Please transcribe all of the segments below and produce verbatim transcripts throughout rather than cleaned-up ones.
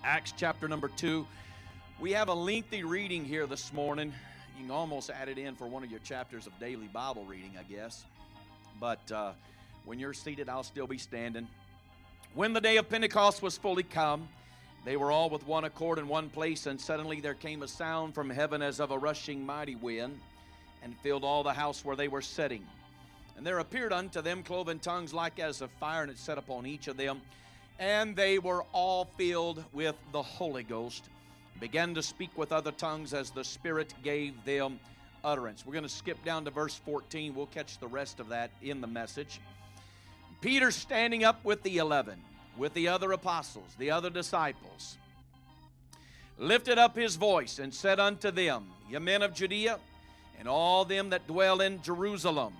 Acts chapter number two. We have a lengthy reading here this morning. You can almost add it in for one of your chapters of daily Bible reading, I guess. But uh, when you're seated, I'll still be standing. When the day of Pentecost was fully come, they were all with one accord in one place, and suddenly there came a sound from heaven as of a rushing mighty wind, and filled all the house where they were sitting. And there appeared unto them cloven tongues like as of fire, and it set upon each of them. And they were all filled with the Holy Ghost, began to speak with other tongues as the Spirit gave them utterance. We're going to skip down to verse fourteen. We'll catch the rest of that in the message. Peter standing up with the eleven, with the other apostles, the other disciples, lifted up his voice and said unto them, Ye men of Judea, and all them that dwell in Jerusalem,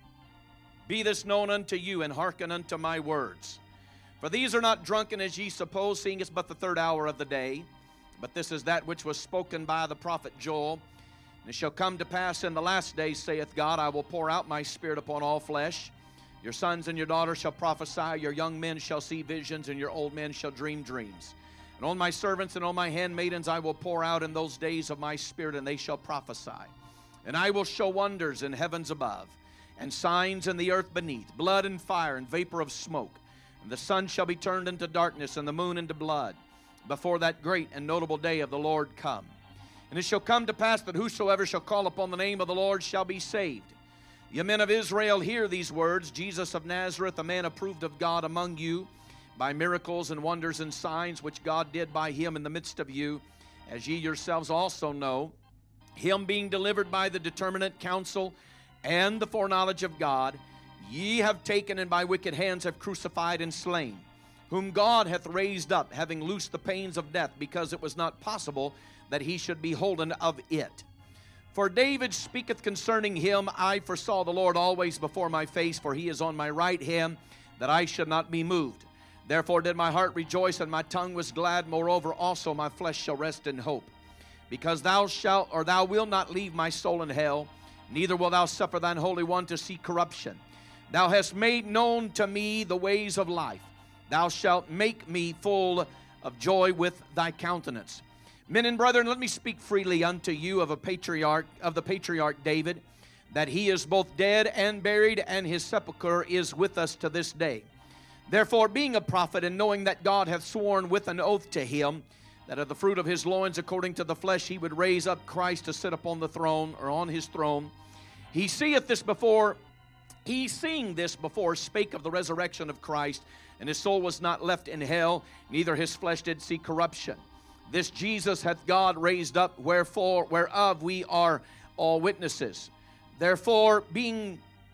be this known unto you, and hearken unto my words. For these are not drunken as ye suppose, seeing it's but the third hour of the day. But this is that which was spoken by the prophet Joel. And it shall come to pass in the last days, saith God, I will pour out my Spirit upon all flesh. Your sons and your daughters shall prophesy, your young men shall see visions, and your old men shall dream dreams. And on my servants and on my handmaidens I will pour out in those days of my Spirit, and they shall prophesy. And I will show wonders in heavens above, and signs in the earth beneath, blood and fire and vapor of smoke. And the sun shall be turned into darkness, and the moon into blood, before that great and notable day of the Lord come. And it shall come to pass that whosoever shall call upon the name of the Lord shall be saved. Ye men of Israel, hear these words. Jesus of Nazareth, a man approved of God among you, by miracles and wonders and signs which God did by him in the midst of you, as ye yourselves also know, him being delivered by the determinate counsel and the foreknowledge of God, ye have taken and by wicked hands have crucified and slain, whom God hath raised up, having loosed the pains of death, because it was not possible that he should be holden of it. For David speaketh concerning him, I foresaw the Lord always before my face, for he is on my right hand, that I should not be moved. Therefore did my heart rejoice, and my tongue was glad. Moreover also my flesh shall rest in hope. Because thou shalt, or thou wilt not leave my soul in hell, neither wilt thou suffer thine Holy One to see corruption. Thou hast made known to me the ways of life. Thou shalt make me full of joy with thy countenance. Men and brethren, let me speak freely unto you of a patriarch, of the patriarch David, that he is both dead and buried, and his sepulchre is with us to this day. Therefore, being a prophet, and knowing that God hath sworn with an oath to him, that of the fruit of his loins according to the flesh he would raise up Christ to sit upon the throne, or on his throne, he seeth this before, he seeing this before spake of the resurrection of Christ, and his soul was not left in hell, neither his flesh did see corruption. This Jesus hath God raised up, wherefore, whereof we are all witnesses. Therefore, being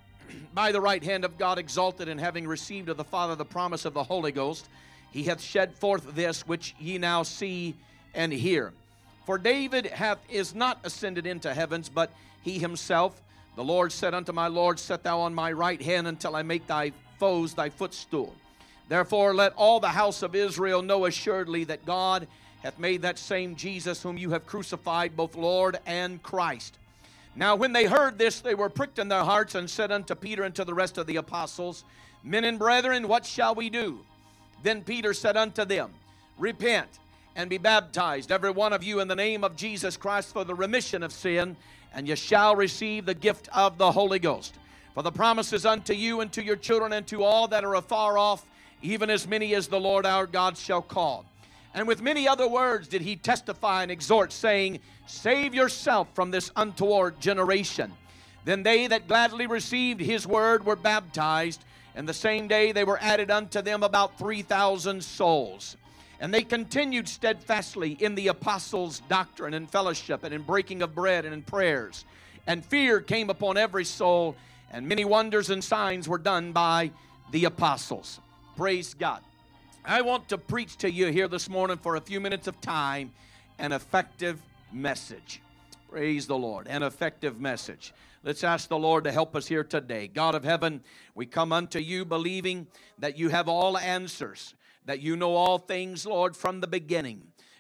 by the right hand of God exalted, and having received of the Father the promise of the Holy Ghost, he hath shed forth this which ye now see and hear. For David hath is not ascended into heavens, but he himself, the Lord said unto my Lord, Set thou on my right hand until I make thy foes thy footstool. Therefore let all the house of Israel know assuredly that God hath made that same Jesus whom you have crucified both Lord and Christ. Now when they heard this, they were pricked in their hearts, and said unto Peter and to the rest of the apostles, Men and brethren, what shall we do? Then Peter said unto them, Repent, and be baptized, every one of you, in the name of Jesus Christ, for the remission of sin, and ye shall receive the gift of the Holy Ghost. For the promise is unto you, and to your children, and to all that are afar off, even as many as the Lord our God shall call. And with many other words did he testify and exhort, saying, Save yourself from this untoward generation. Then they that gladly received his word were baptized, and the same day they were added unto them about three thousand souls. And they continued steadfastly in the apostles' doctrine and fellowship, and in breaking of bread and in prayers. And fear came upon every soul, and many wonders and signs were done by the apostles. Praise God. I want to preach to you here this morning for a few minutes of time an effective message. Praise the Lord, an effective message. Let's ask the Lord to help us here today. God of heaven, we come unto you believing that you have all answers, that you know all things, Lord, from the beginning.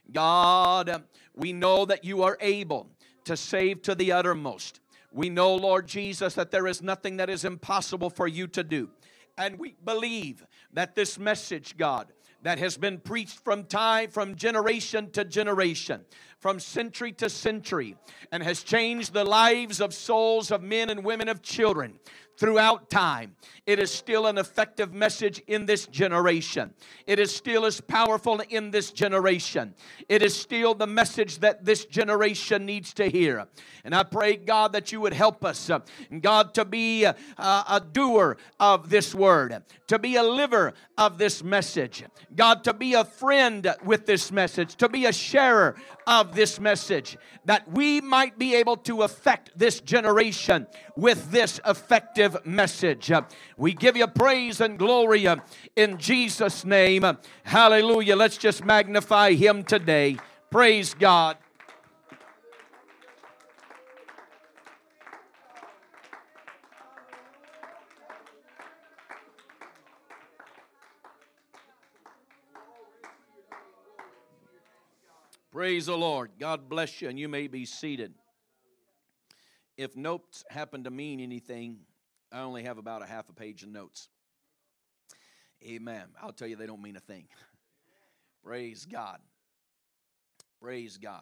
God, we know that you are able to save to the uttermost. We know, Lord Jesus, that there is nothing that is impossible for you to do. And we believe that this message, God, that has been preached from time, from generation to generation, from century to century, and has changed the lives of souls of men and women, of children throughout time. It is still an effective message in this generation. It is still as powerful in this generation. It is still the message that this generation needs to hear. And I pray, God, that you would help us, uh, God, to be a, a doer of this word, to be a liver of this message, God, to be a friend with this message, to be a sharer of this message, that we might be able to affect this generation with this effective message. We give you praise and glory in Jesus' name. Hallelujah. Let's just magnify Him today. Praise God. Praise the Lord. God bless you, and you may be seated. If notes happen to mean anything, I only have about a half a page of notes. Amen. I'll tell you, they don't mean a thing. Praise God. Praise God.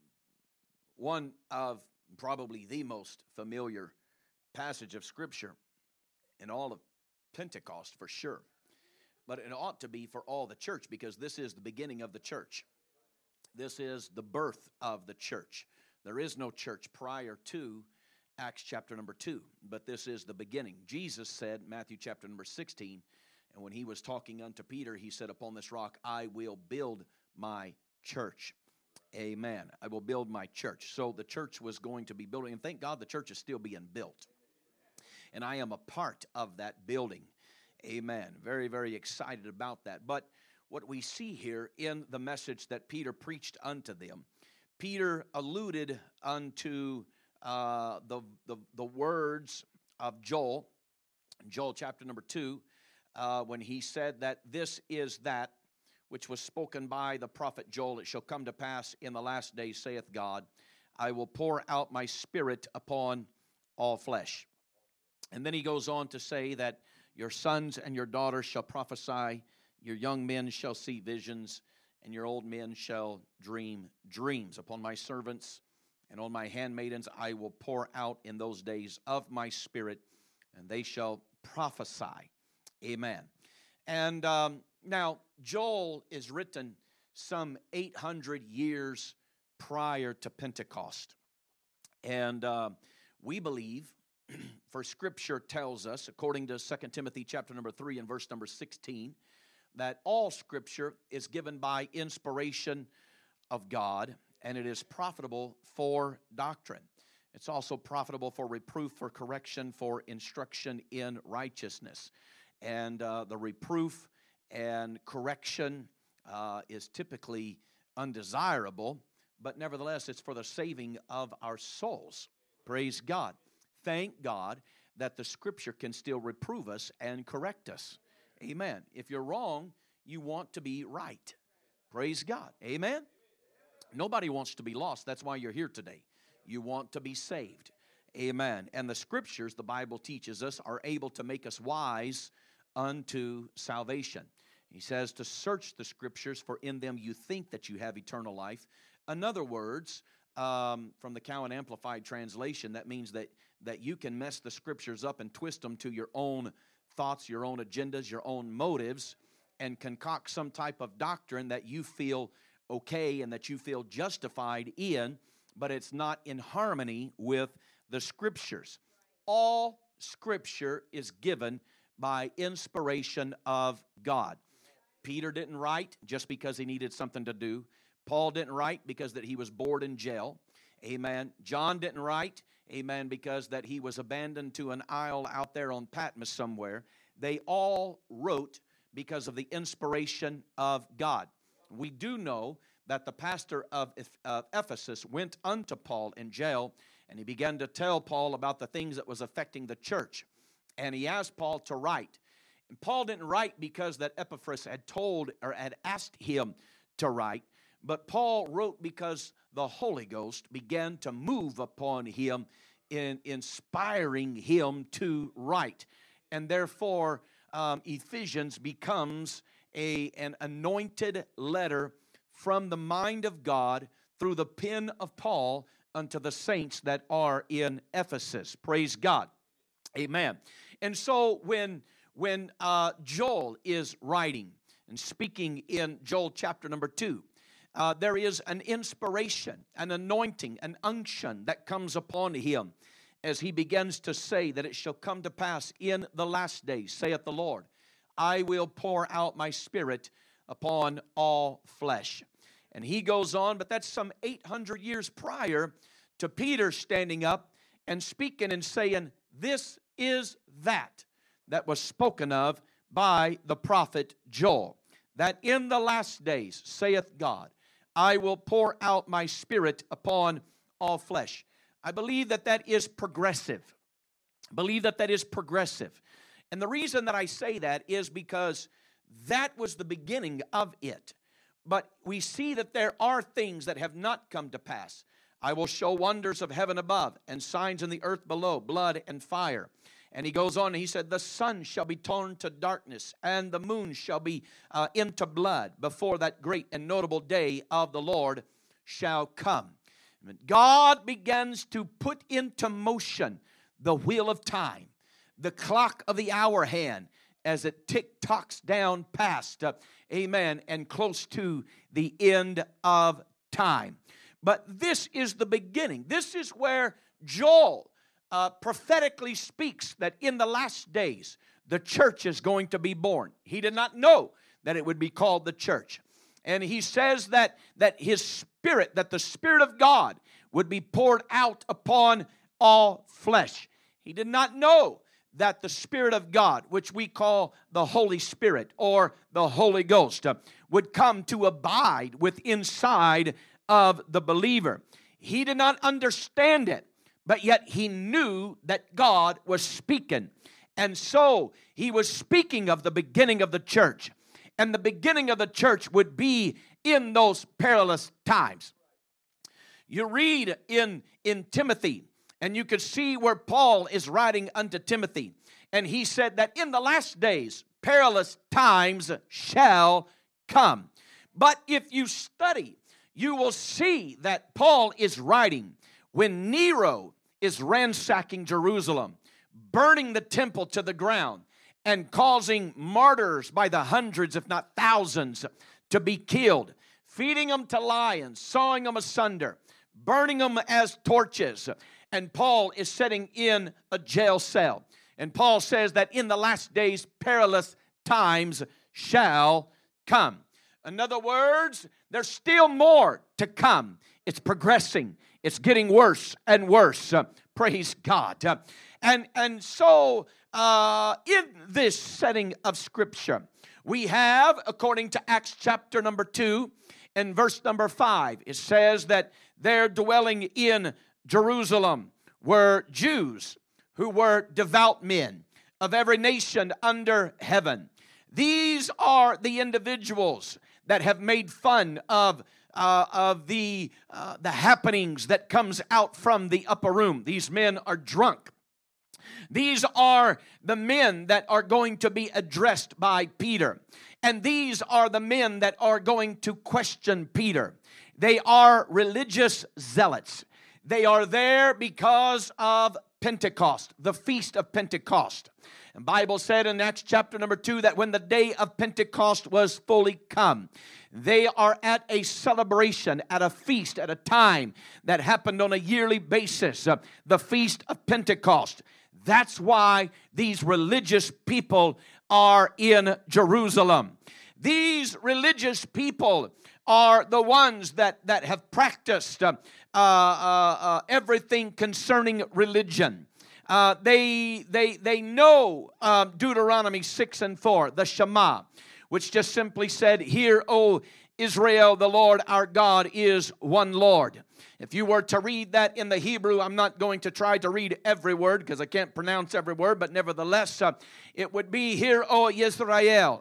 One of probably the most familiar passage of Scripture in all of Pentecost, for sure. But it ought to be for all the church, because this is the beginning of the church. This is the birth of the church. There is no church prior to Acts chapter number two, but this is the beginning. Jesus said, Matthew chapter number sixteen, and when he was talking unto Peter, he said, upon this rock I will build my church. Amen. I will build my church. So the church was going to be building, and thank God the church is still being built. And I am a part of that building. Amen. Very, very excited about that. But what we see here in the message that Peter preached unto them, Peter alluded unto uh, the, the, the words of Joel, Joel chapter number two, uh, when he said that this is that which was spoken by the prophet Joel. It shall come to pass in the last days, saith God, I will pour out my spirit upon all flesh. And then he goes on to say that your sons and your daughters shall prophesy, your young men shall see visions, and your old men shall dream dreams. Upon my servants and on my handmaidens I will pour out in those days of my spirit, and they shall prophesy. Amen. And um, now, Joel is written some eight hundred years prior to Pentecost. And uh, we believe, for Scripture tells us, according to Second Timothy chapter number three and verse number sixteen, that all Scripture is given by inspiration of God, and it is profitable for doctrine. It's also profitable for reproof, for correction, for instruction in righteousness. And uh, the reproof and correction uh, is typically undesirable, but nevertheless it's for the saving of our souls. Praise God. Thank God that the Scripture can still reprove us and correct us. Amen. If you're wrong, you want to be right. Praise God. Amen. Nobody wants to be lost. That's why you're here today. You want to be saved. Amen. And the Scriptures, the Bible teaches us, are able to make us wise unto salvation. He says to search the Scriptures, for in them you think that you have eternal life. In other words, um, from the Cowan Amplified Translation, that means that, that you can mess the Scriptures up and twist them to your own thoughts, your own agendas, your own motives, and concoct some type of doctrine that you feel okay and that you feel justified in, but it's not in harmony with the Scriptures. All Scripture is given by inspiration of God. Peter didn't write just because he needed something to do. Paul didn't write because that he was bored in jail. Amen. John didn't write, amen, because that he was abandoned to an isle out there on Patmos somewhere. They all wrote because of the inspiration of God. We do know that the pastor of Ephesus went unto Paul in jail, and he began to tell Paul about the things that was affecting the church. And he asked Paul to write. And Paul didn't write because that Epaphras had told or had asked him to write, but Paul wrote because the Holy Ghost began to move upon him in inspiring him to write. And therefore, um, Ephesians becomes a, an anointed letter from the mind of God through the pen of Paul unto the saints that are in Ephesus. Praise God. Amen. And so when, when uh, Joel is writing and speaking in Joel chapter number two, uh, there is an inspiration, an anointing, an unction that comes upon him as he begins to say that it shall come to pass in the last days, saith the Lord, I will pour out my Spirit upon all flesh. And he goes on, but that's some eight hundred years prior to Peter standing up and speaking and saying, this is that that was spoken of by the prophet Joel, that in the last days, saith God, I will pour out my Spirit upon all flesh. I believe that that is progressive. I believe that that is progressive. And the reason that I say that is because that was the beginning of it. But we see that there are things that have not come to pass. I will show wonders of heaven above and signs in the earth below, blood and fire. And he goes on and he said, the sun shall be turned to darkness and the moon shall be uh, into blood before that great and notable day of the Lord shall come. God begins to put into motion the wheel of time, the clock of the hour hand, as it tick-tocks down past, uh, amen, and close to the end of time. But this is the beginning. This is where Joel uh, prophetically speaks that in the last days, the church is going to be born. He did not know that it would be called the church. And he says that, that his Spirit, that the Spirit of God would be poured out upon all flesh. He did not know that the Spirit of God, which we call the Holy Spirit or the Holy Ghost, uh, would come to abide with inside of the believer. He did not understand it, but yet he knew that God was speaking. And so he was speaking of the beginning of the church. And the beginning of the church would be in those perilous times. You read in, in Timothy, and you could see where Paul is writing unto Timothy. And he said that in the last days, perilous times shall come. But if you study, you will see that Paul is writing when Nero is ransacking Jerusalem, burning the temple to the ground, and causing martyrs by the hundreds, if not thousands, to be killed, feeding them to lions, sawing them asunder, burning them as torches. And Paul is sitting in a jail cell. And Paul says that in the last days, perilous times shall come. In other words, there's still more to come. It's progressing. It's getting worse and worse. Uh, praise God. Uh, and, and so, uh, in this setting of Scripture, we have, according to Acts chapter number two and verse number five, it says that they're dwelling in Jerusalem were Jews who were devout men of every nation under heaven. These are the individuals that have made fun of uh, of the uh, the happenings that comes out from the upper room. These men are drunk. These are the men that are going to be addressed by Peter. And these are the men that are going to question Peter. They are religious zealots. They are there because of Pentecost, the feast of Pentecost. The Bible said in Acts chapter number two that when the day of Pentecost was fully come, they are at a celebration, at a feast, at a time that happened on a yearly basis, uh, the feast of Pentecost. That's why these religious people are in Jerusalem. These religious people are the ones that, that have practiced uh, uh, uh, everything concerning religion. Uh, they, they, they know uh, Deuteronomy six and four, the Shema, which just simply said, "Hear, O Israel, the Lord our God is one Lord." If you were to read that in the Hebrew, I'm not going to try to read every word because I can't pronounce every word, but nevertheless, uh, it would be, "Hear, O Israel,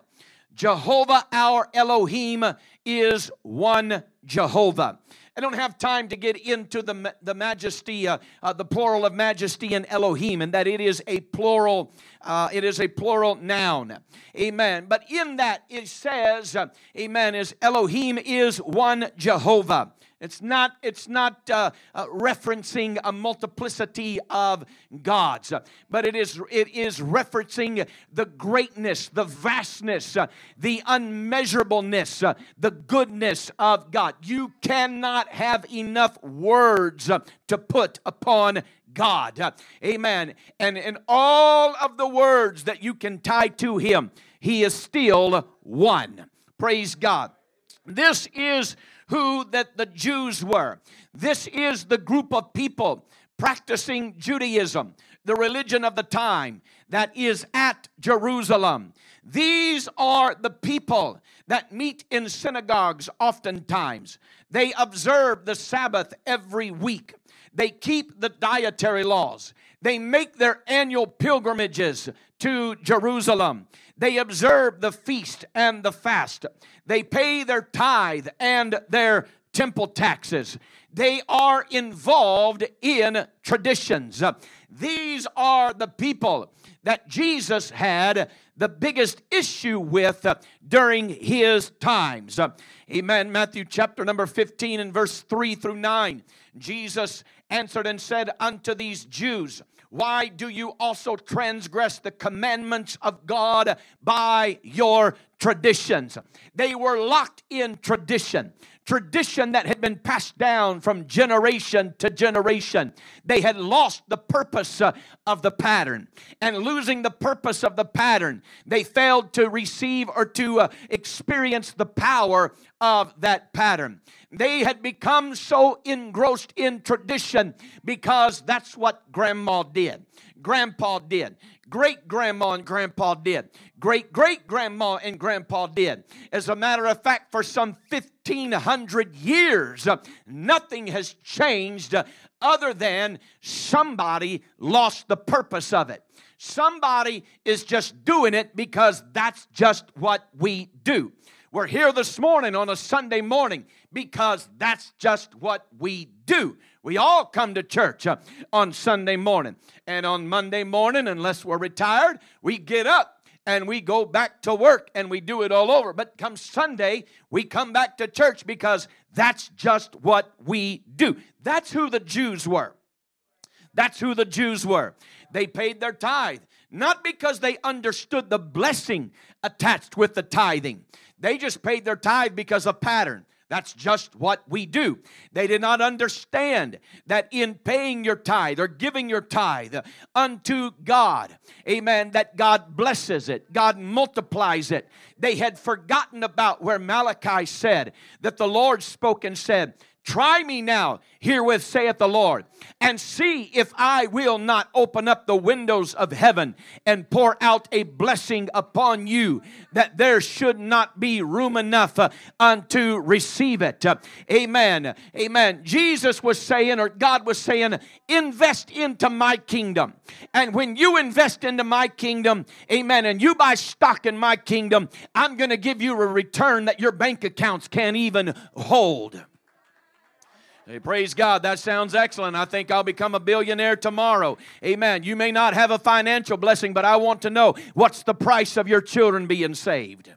Jehovah our Elohim is one Jehovah. I don't have time to get into the, the majesty, uh, uh, the plural of majesty in Elohim, and that it is a plural, uh, it is a plural noun. Amen. But in that it says, uh, amen, is Elohim is one Jehovah. It's not, it's not uh, uh, referencing a multiplicity of gods, uh, but it is, it is referencing the greatness, the vastness, uh, the unmeasurableness, uh, the goodness of God. You cannot have enough words uh, to put upon God. Uh, amen. And in all of the words that you can tie to Him, He is still one. Praise God. This is who that the Jews were. This is the group of people practicing Judaism, the religion of the time that is at Jerusalem. These are the people that meet in synagogues oftentimes. They observe the Sabbath every week. They keep the dietary laws. They make their annual pilgrimages to Jerusalem. They observe the feast and the fast. They pay their tithe and their temple taxes. They are involved in traditions. These are the people that Jesus had the biggest issue with during His times. Amen. Matthew chapter number fifteen and verse three through nine. Jesus answered and said unto these Jews, why do you also transgress the commandments of God by your traditions? They were locked in tradition. Tradition that had been passed down from generation to generation. They had lost the purpose uh, of the pattern. And losing the purpose of the pattern, they failed to receive or to uh, experience the power of that pattern. They had become so engrossed in tradition because that's what grandma did. Grandpa did. Great-grandma and grandpa did. Great-great-grandma and grandpa did. As a matter of fact, for some fifteen hundred years, uh, nothing has changed uh, other than somebody lost the purpose of it. Somebody is just doing it because that's just what we do. We're here this morning on a Sunday morning because that's just what we do. We all come to church uh, on Sunday morning. And on Monday morning, unless we're retired, we get up and we go back to work and we do it all over. But come Sunday, we come back to church because that's just what we do. That's who the Jews were. That's who the Jews were. They paid their tithe, not because they understood the blessing attached with the tithing. They just paid their tithe because of pattern. That's just what we do. They did not understand that in paying your tithe or giving your tithe unto God, amen, that God blesses it. God multiplies it. They had forgotten about where Malachi said that the Lord spoke and said, try me now, herewith saith the Lord, and see if I will not open up the windows of heaven and pour out a blessing upon you, that there should not be room enough uh, unto receive it. Uh, amen. Amen. Jesus was saying, or God was saying, invest into my kingdom. And when you invest into my kingdom, amen, and you buy stock in my kingdom, I'm going to give you a return that your bank accounts can't even hold. Hey, praise God. That sounds excellent. I think I'll become a billionaire tomorrow. Amen. You may not have a financial blessing, but I want to know, what's the price of your children being saved?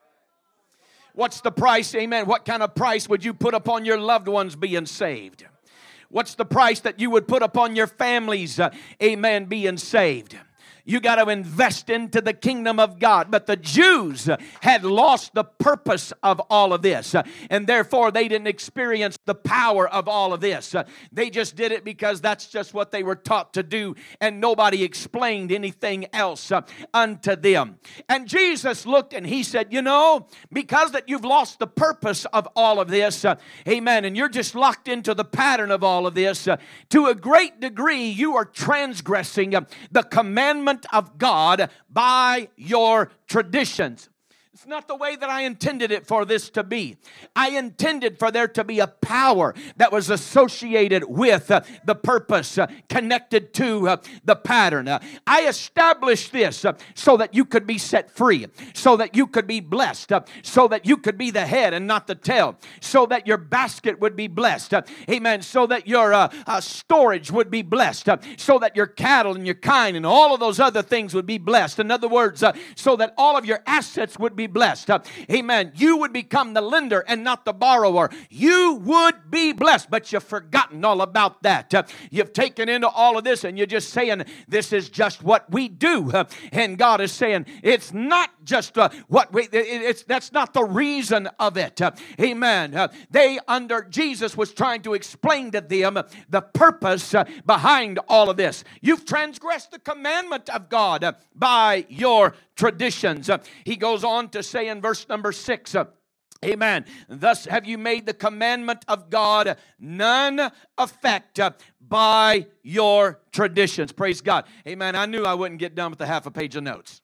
What's the price? Amen. What kind of price would you put upon your loved ones being saved? What's the price that you would put upon your families, uh, amen, being saved? You got to invest into the kingdom of God. But the Jews had lost the purpose of all of this. And therefore, they didn't experience the power of all of this. They just did it because that's just what they were taught to do. And nobody explained anything else unto them. And Jesus looked and He said, you know, because that you've lost the purpose of all of this, uh, amen, and you're just locked into the pattern of all of this, uh, to a great degree, you are transgressing uh, the commandment of God by your traditions. It's not the way that I intended it for this to be. I intended for there to be a power that was associated with uh, the purpose, uh, connected to uh, the pattern. Uh, I established this uh, so that you could be set free, so that you could be blessed, uh, so that you could be the head and not the tail, so that your basket would be blessed. Uh, amen. So that your uh, uh, storage would be blessed, uh, so that your cattle and your kine and all of those other things would be blessed. In other words, uh, so that all of your assets would be blessed. Uh, amen. You would become the lender and not the borrower. You would be blessed, but you've forgotten all about that. Uh, you've taken into all of this and you're just saying, this is just what we do. Uh, and God is saying, it's not just uh, what we, it, it's, that's not the reason of it. Uh, amen. Uh, they, under Jesus, was trying to explain to them the purpose uh, behind all of this. You've transgressed the commandment of God uh, by your traditions. Uh, he goes on to say in verse number six, uh, amen. Thus have you made the commandment of God none effect uh, by your traditions. Praise God. Amen. I knew I wouldn't get done with the half a page of notes.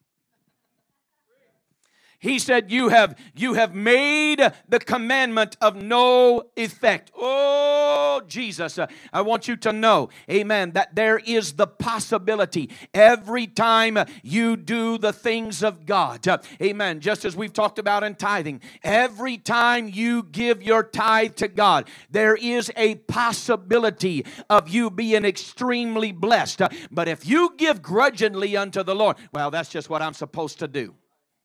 He said, you have, you have made the commandment of no effect. Oh, Jesus, uh, I want you to know, amen, that there is the possibility every time you do the things of God, uh, amen, just as we've talked about in tithing, every time you give your tithe to God, there is a possibility of you being extremely blessed. Uh, but if you give grudgingly unto the Lord, well, that's just what I'm supposed to do.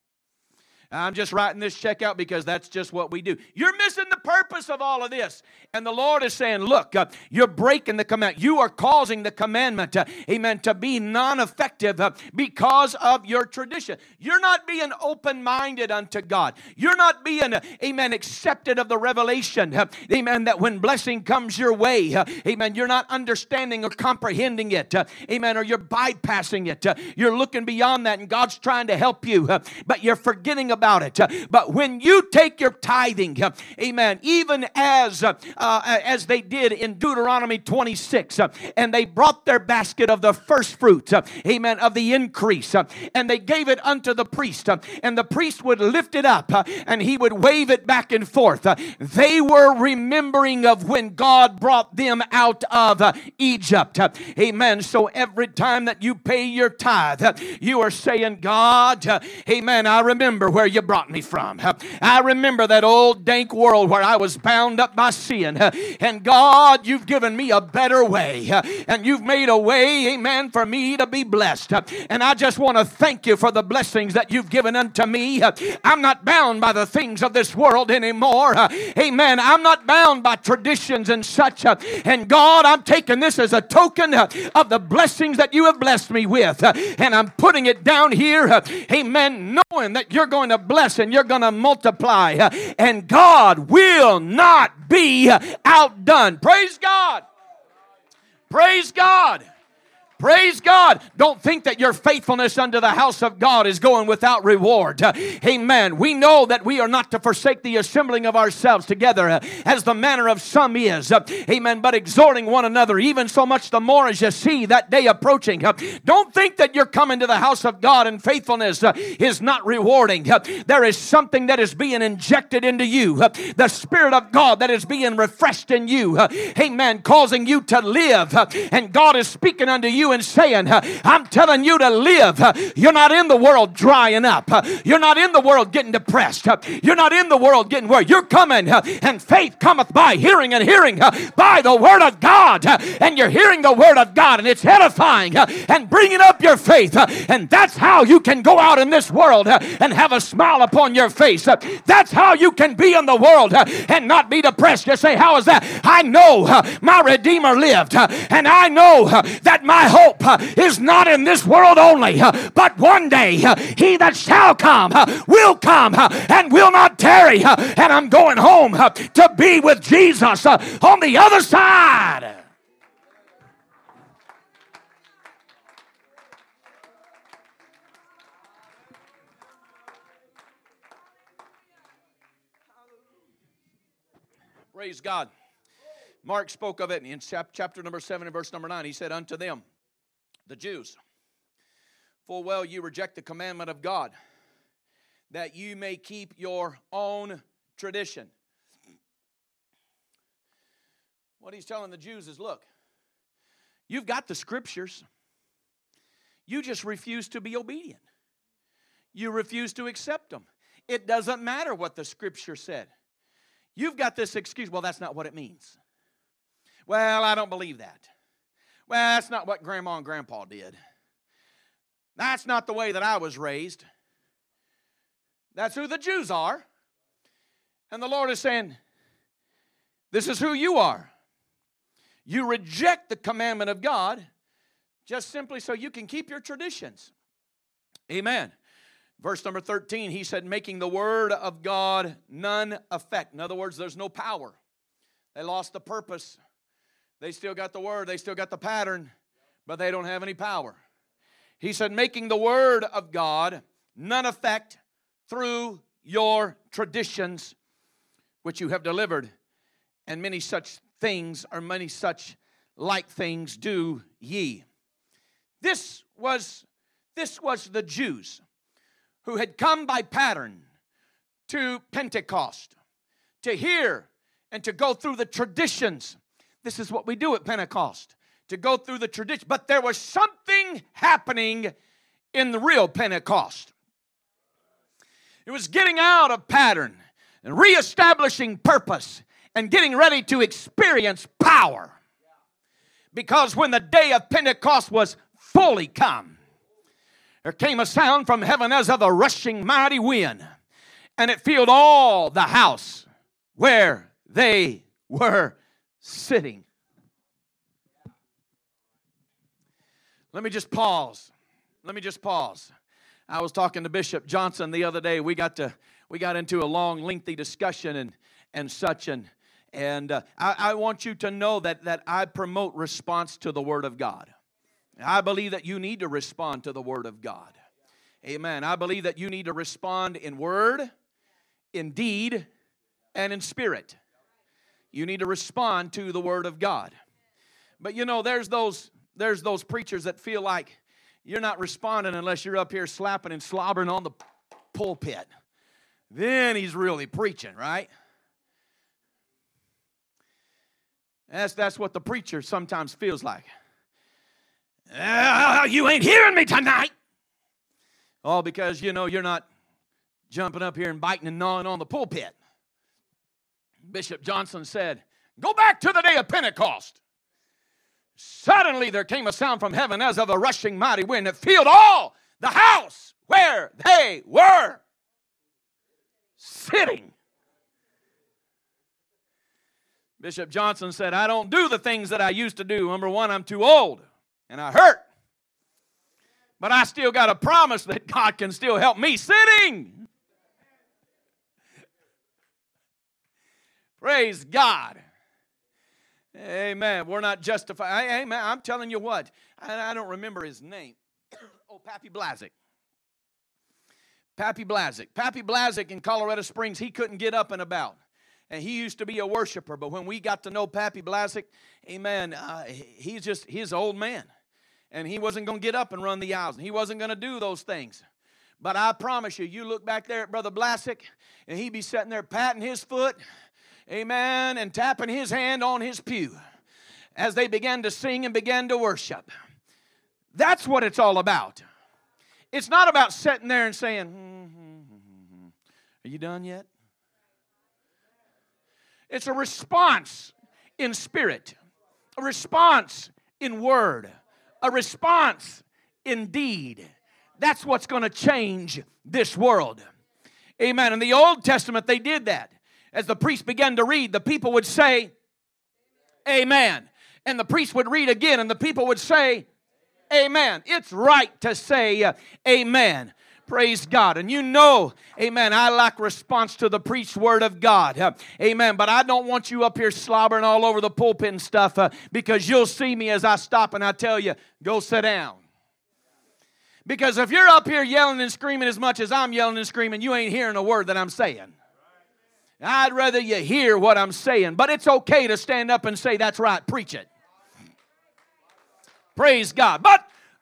I'm just writing this check out because that's just what we do. You're missing the purpose of all of this. And the Lord is saying, look, uh, you're breaking the command. You are causing the commandment, uh, amen, to be non-effective uh, because of your tradition. You're not being open-minded unto God. You're not being, uh, amen, accepted of the revelation, uh, amen, that when blessing comes your way, uh, amen, you're not understanding or comprehending it, uh, amen, or you're bypassing it. Uh, you're looking beyond that, and God's trying to help you, uh, but you're forgetting about about it. Uh, but when you take your tithing, uh, amen, even as uh, uh, as they did in Deuteronomy twenty-six, uh, and they brought their basket of the first fruits, uh, amen, of the increase, uh, and they gave it unto the priest, uh, and the priest would lift it up, uh, and he would wave it back and forth. Uh, they were remembering of when God brought them out of uh, Egypt. Uh, amen. So every time that you pay your tithe, uh, you are saying, God, uh, amen, I remember where you brought me from. I remember that old dank world where I was bound up by sin. And God, you've given me a better way. And you've made a way, amen, for me to be blessed. And I just want to thank you for the blessings that you've given unto me. I'm not bound by the things of this world anymore. Amen. I'm not bound by traditions and such. And God, I'm taking this as a token of the blessings that you have blessed me with. And I'm putting it down here. Amen. Knowing that you're going to bless and you're going to multiply, and God will not be outdone. Praise God. Praise God. Praise God. Don't think that your faithfulness unto the house of God is going without reward. Uh, amen. We know that we are not to forsake the assembling of ourselves together uh, as the manner of some is. Uh, amen. But exhorting one another, even so much the more as you see that day approaching. Uh, don't think that you're coming to the house of God and faithfulness uh, is not rewarding. Uh, there is something that is being injected into you. Uh, the Spirit of God that is being refreshed in you. Uh, amen. Causing you to live. Uh, and God is speaking unto you and saying, I'm telling you to live. You're not in the world drying up. You're not in the world getting depressed. You're not in the world getting worried. You're coming, and faith cometh by hearing, and hearing by the word of God. And you're hearing the word of God, and it's edifying and bringing up your faith. And that's how you can go out in this world and have a smile upon your face. That's how you can be in the world and not be depressed. You say, how is that? I know my Redeemer lived, and I know that my hope is not in this world only, but one day he that shall come will come and will not tarry, and I'm going home to be with Jesus on the other side. Praise God. Mark spoke of it in chapter number seven and verse number nine. He said unto them, the Jews, full well you reject the commandment of God, that you may keep your own tradition. What he's telling the Jews is, look, you've got the Scriptures. You just refuse to be obedient. You refuse to accept them. It doesn't matter what the Scripture said. You've got this excuse, well, that's not what it means. Well, I don't believe that. Well, that's not what Grandma and Grandpa did. That's not the way that I was raised. That's who the Jews are. And the Lord is saying, this is who you are. You reject the commandment of God just simply so you can keep your traditions. Amen. Verse number thirteen, he said, making the word of God none effect. In other words, there's no power. They lost the purpose. They still got the word. They still got the pattern, but they don't have any power. He said, making the word of God none effect through your traditions, which you have delivered, and many such things, or many such like things do ye. This was, this was the Jews who had come by pattern to Pentecost to hear and to go through the traditions. This is what we do at Pentecost, to go through the tradition. But there was something happening in the real Pentecost. It was getting out of pattern and reestablishing purpose and getting ready to experience power. Because when the day of Pentecost was fully come, there came a sound from heaven as of a rushing mighty wind, and it filled all the house where they were sitting. Let me just pause. Let me just pause. I was talking to Bishop Johnson the other day. We got to we got into a long, lengthy discussion and and such, and and uh, I, I want you to know that that I promote response to the Word of God. I believe that you need to respond to the Word of God. Amen. I believe that you need to respond in word, in deed, and in spirit. You need to respond to the Word of God. But you know, there's those there's those preachers that feel like you're not responding unless you're up here slapping and slobbering on the pulpit. Then he's really preaching, right? That's, that's what the preacher sometimes feels like. Uh, you ain't hearing me tonight. All because, you know, you're not jumping up here and biting and gnawing on the pulpit. Bishop Johnson said, go back to the day of Pentecost. Suddenly there came a sound from heaven as of a rushing mighty wind that filled all the house where they were sitting. Bishop Johnson said, I don't do the things that I used to do. Number one, I'm too old and I hurt. But I still got a promise that God can still help me sitting. Praise God. Amen. We're not justified. Amen. I'm telling you what. I, I don't remember his name. Oh, Pappy Blazik. Pappy Blazik. Pappy Blazik in Colorado Springs, he couldn't get up and about. And he used to be a worshiper. But when we got to know Pappy Blazik, amen, uh, he's just, he's an old man. And he wasn't going to get up and run the aisles. And he wasn't going to do those things. But I promise you, you look back there at Brother Blazik, and he'd be sitting there patting his foot, amen, and tapping his hand on his pew as they began to sing and began to worship. That's what it's all about. It's not about sitting there and saying, hmm, hmm, hmm, hmm. Are you done yet? It's a response in spirit, a response in word, a response in deed. That's what's going to change this world. Amen. In the Old Testament, they did that. As the priest began to read, the people would say, amen. And the priest would read again, and the people would say, amen. It's right to say uh, amen. Praise God. And you know, amen, I like response to the preached word of God. Uh, amen. But I don't want you up here slobbering all over the pulpit and stuff uh, because you'll see me as I stop and I tell you, go sit down. Because if you're up here yelling and screaming as much as I'm yelling and screaming, you ain't hearing a word that I'm saying. I'd rather you hear what I'm saying. But it's okay to stand up and say, that's right, preach it. Praise God. But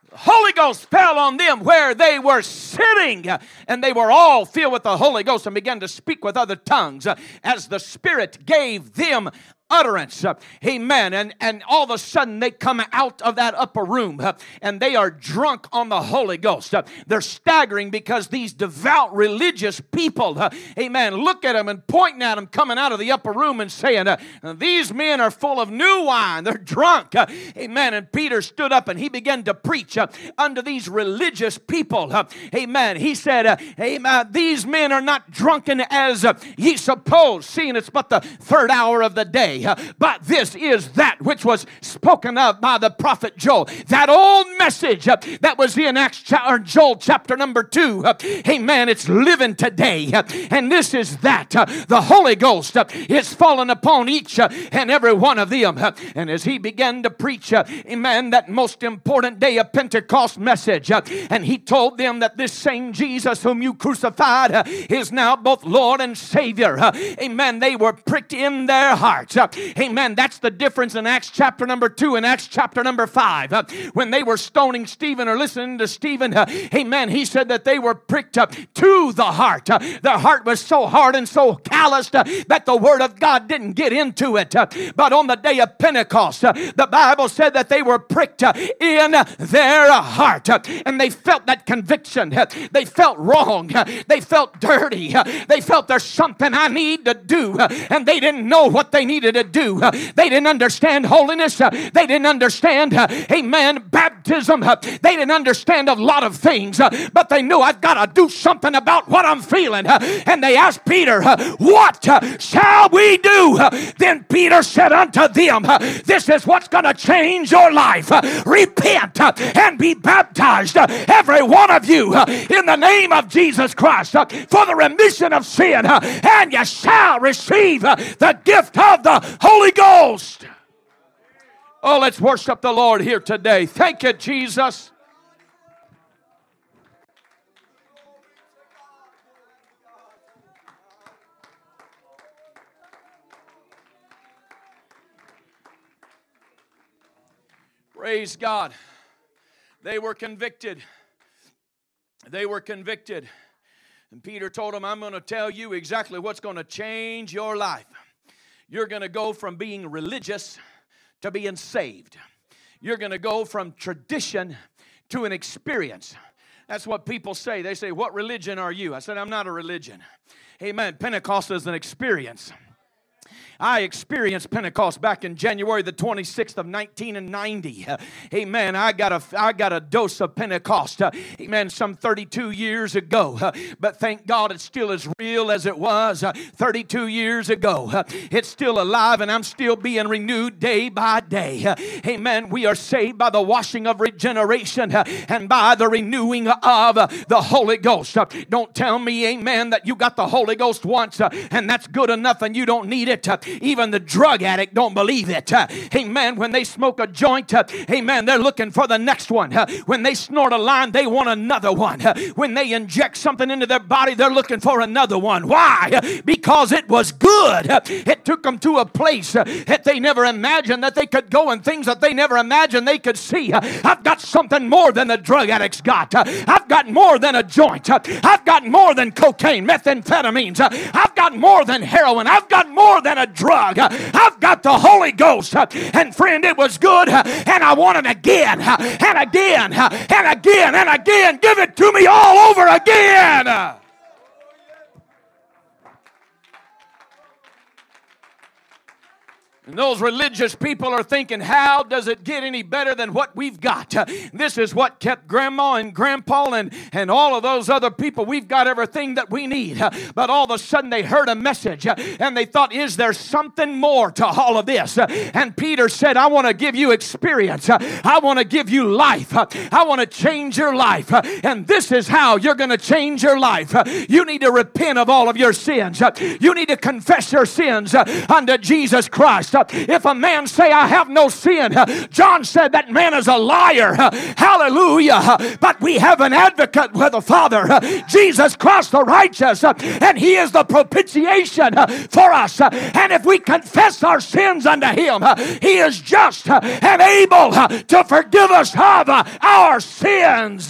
Holy Ghost fell on them where they were sitting, and they were all filled with the Holy Ghost and began to speak with other tongues as the Spirit gave them utterance. Amen. And, and all of a sudden they come out of that upper room and they are drunk on the Holy Ghost. They're staggering because these devout religious people, amen, look at them and pointing at them coming out of the upper room and saying, these men are full of new wine. They're drunk. Amen. And Peter stood up and he began to preach unto these religious people. Amen. He said, amen, these men are not drunken as ye suppose, seeing it's but the third hour of the day. But this is that which was spoken of by the prophet Joel. That old message that was in Acts or Joel chapter number two. Amen. It's living today. And this is that. The Holy Ghost is fallen upon each and every one of them. And as he began to preach, amen, that most important day of Pentecost message, and he told them that this same Jesus whom you crucified is now both Lord and Savior. Amen. They were pricked in their hearts. Amen. That's the difference in Acts chapter number two and Acts chapter number five. When they were stoning Stephen or listening to Stephen, amen, he said that they were pricked up to the heart. Their heart was so hard and so calloused that the word of God didn't get into it. But on the day of Pentecost, the Bible said that they were pricked in their heart. And they felt that conviction. They felt wrong. They felt dirty. They felt there's something I need to do. And they didn't know what they needed to do. They didn't understand holiness. They didn't understand, amen, baptism. They didn't understand a lot of things. But they knew I've got to do something about what I'm feeling. And they asked Peter, what shall we do? Then Peter said unto them, this is what's going to change your life. Repent and be baptized, every one of you, in the name of Jesus Christ, for the remission of sin, and you shall receive the gift of the Holy Ghost. Oh, let's worship the Lord here today. Thank you, Jesus. Praise God. They were convicted. They were convicted. And Peter told them, I'm going to tell you exactly what's going to change your life. You're going to go from being religious to being saved. You're going to go from tradition to an experience. That's what people say. They say, what religion are you? I said, I'm not a religion. Amen. Pentecost is an experience. I experienced Pentecost back in January the twenty-sixth of nineteen ninety. Uh, amen. I got a I got a dose of Pentecost. Uh, amen. Some thirty-two years ago. Uh, but thank God it's still as real as it was uh, thirty-two years ago. Uh, it's still alive and I'm still being renewed day by day. Uh, amen. We are saved by the washing of regeneration uh, and by the renewing of uh, the Holy Ghost. Uh, don't tell me, amen, that you got the Holy Ghost once uh, and that's good enough and you don't need it. Uh, Even the drug addict don't believe it. Uh, amen. When they smoke a joint, uh, amen, they're looking for the next one. Uh, when they snort a line, they want another one. Uh, when they inject something into their body, they're looking for another one. Why? Uh, because it was good. Uh, it took them to a place uh, that they never imagined that they could go and things that they never imagined they could see. Uh, I've got something more than the drug addict's got. Uh, I've got more than a joint. Uh, I've got more than cocaine, methamphetamines. Uh, I've got more than heroin. I've got more than a drug. I've got the Holy Ghost. And friend, it was good. And I want it again. And again. And again. And again. Give it to me all over again. And those religious people are thinking, how does it get any better than what we've got? Uh, this is what kept Grandma and Grandpa and, and all of those other people. We've got everything that we need. Uh, but all of a sudden they heard a message uh, and they thought, is there something more to all of this? Uh, and Peter said, I want to give you experience. Uh, I want to give you life. Uh, I want to change your life. Uh, and this is how you're going to change your life. Uh, you need to repent of all of your sins. Uh, you need to confess your sins uh, unto Jesus Christ. If a man say, I have no sin, John said that man is a liar. Hallelujah. But we have an advocate with the Father, Jesus Christ the righteous, and He is the propitiation for us. And if we confess our sins unto Him, He is just and able to forgive us of our sins.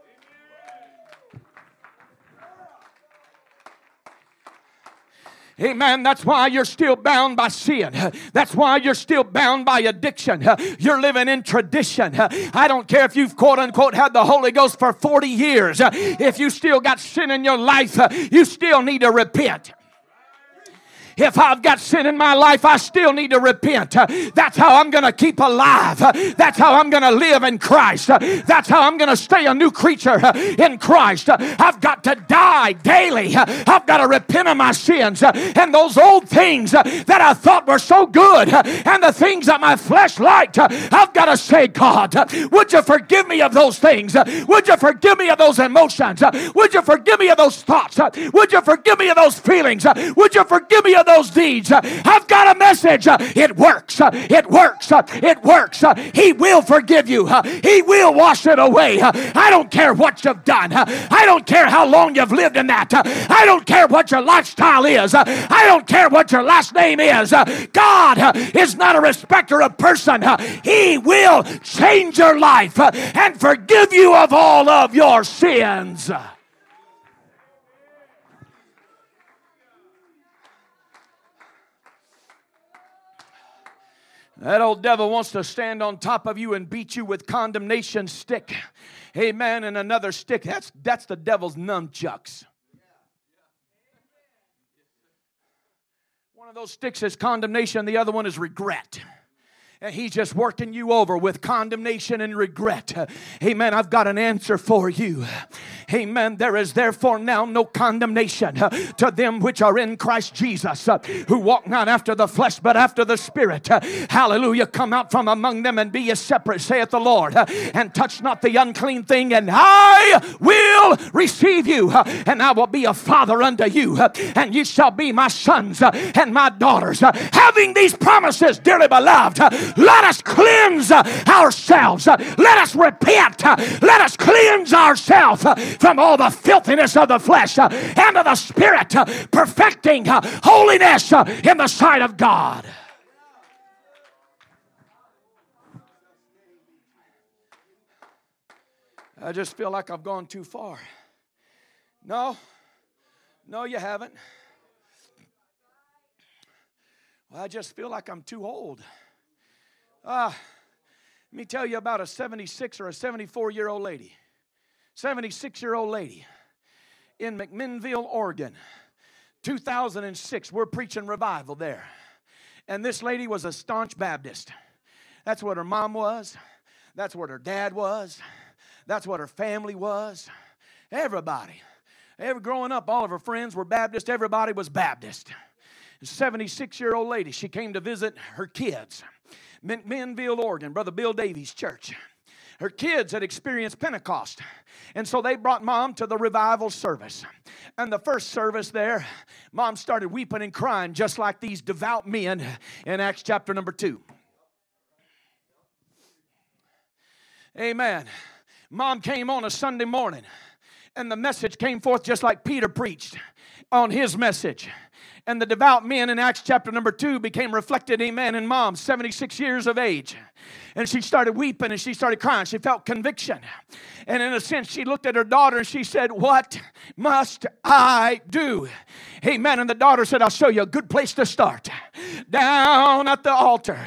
Amen. That's why you're still bound by sin. That's why you're still bound by addiction. You're living in tradition. I don't care if you've quote unquote had the Holy Ghost for forty years. If you still got sin in your life, you still need to repent. If I've got sin in my life, I still need to repent. That's how I'm going to keep alive. That's how I'm going to live in Christ. That's how I'm going to stay a new creature in Christ. I've got to die daily. I've got to repent of my sins and those old things that I thought were so good and the things that my flesh liked. I've got to say, God, would you forgive me of those things? Would you forgive me of those emotions? Would you forgive me of those thoughts? Would you forgive me of those feelings? Would you forgive me of those deeds? I've got a message. It works. It works. It works. He will forgive you. He will wash it away. I don't care what you've done. I don't care how long you've lived in that. I don't care what your lifestyle is. I don't care what your last name is. God is not a respecter of person. He will change your life and forgive you of all of your sins. That old devil wants to stand on top of you and beat you with condemnation stick. Amen. And another stick. That's, that's the devil's nunchucks. One of those sticks is condemnation. The other one is regret. And he's just working you over with condemnation and regret. Amen. I've got an answer for you. Amen. There is therefore now no condemnation to them which are in Christ Jesus, who walk not after the flesh, but after the Spirit. Hallelujah. Come out from among them and be ye separate, saith the Lord, and touch not the unclean thing, and I will receive you, and I will be a father unto you, and ye shall be my sons and my daughters. Having these promises, dearly beloved, let us cleanse ourselves. Let us repent. Let us cleanse ourselves from all the filthiness of the flesh and of the spirit, perfecting holiness in the sight of God. I just feel like I've gone too far. No, no, you haven't. Well, I just feel like I'm too old. Ah, uh, let me tell you about a seventy-six or a seventy-four-year-old lady. seventy-six-year-old lady in McMinnville, Oregon. two thousand six, we're preaching revival there. And this lady was a staunch Baptist. That's what her mom was. That's what her dad was. That's what her family was. Everybody. Every, growing up, all of her friends were Baptist. Everybody was Baptist. A seventy-six-year-old lady, she came to visit her kids. McMinnville, Oregon, Brother Bill Davies Church. Her kids had experienced Pentecost, and so they brought Mom to the revival service. And the first service there, Mom started weeping and crying just like these devout men in Acts chapter number two. Amen. Mom came on a Sunday morning, and the message came forth just like Peter preached on his message. And the devout men in Acts chapter number two became reflected, amen, in Mom, seventy-six years of age. And she started weeping and she started crying. She felt conviction. And in a sense, she looked at her daughter and she said, what must I do? Amen. And the daughter said, I'll show you a good place to start. Down at the altar.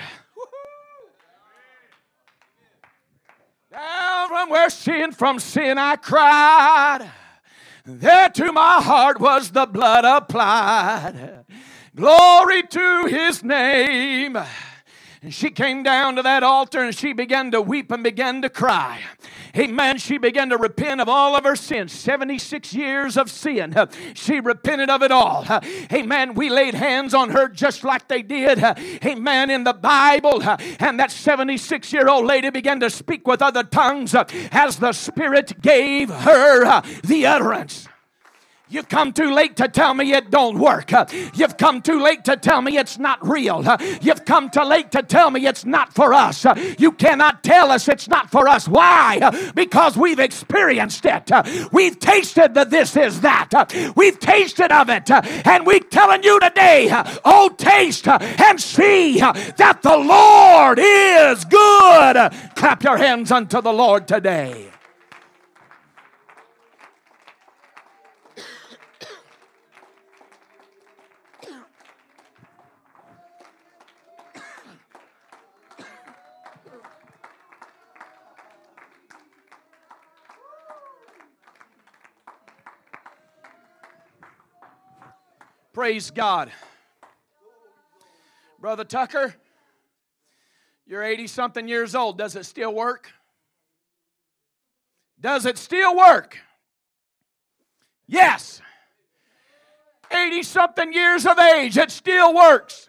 Down from where sin, from sin I cried. There to my heart was the blood applied. Glory to His name. And she came down to that altar and she began to weep and began to cry. Amen. She began to repent of all of her sins. seventy-six years of sin. She repented of it all. Amen. We laid hands on her just like they did. Amen. In the Bible. And that seventy-six-year-old lady began to speak with other tongues as the Spirit gave her the utterance. You've come too late to tell me it don't work. You've come too late to tell me it's not real. You've come too late to tell me it's not for us. You cannot tell us it's not for us. Why? Because we've experienced it. We've tasted the this is that. We've tasted of it. And we're telling you today, oh, taste and see that the Lord is good. Clap your hands unto the Lord today. Praise God. Brother Tucker, you're eighty-something years old. Does it still work? Does it still work? Yes. eighty-something years of age, it still works.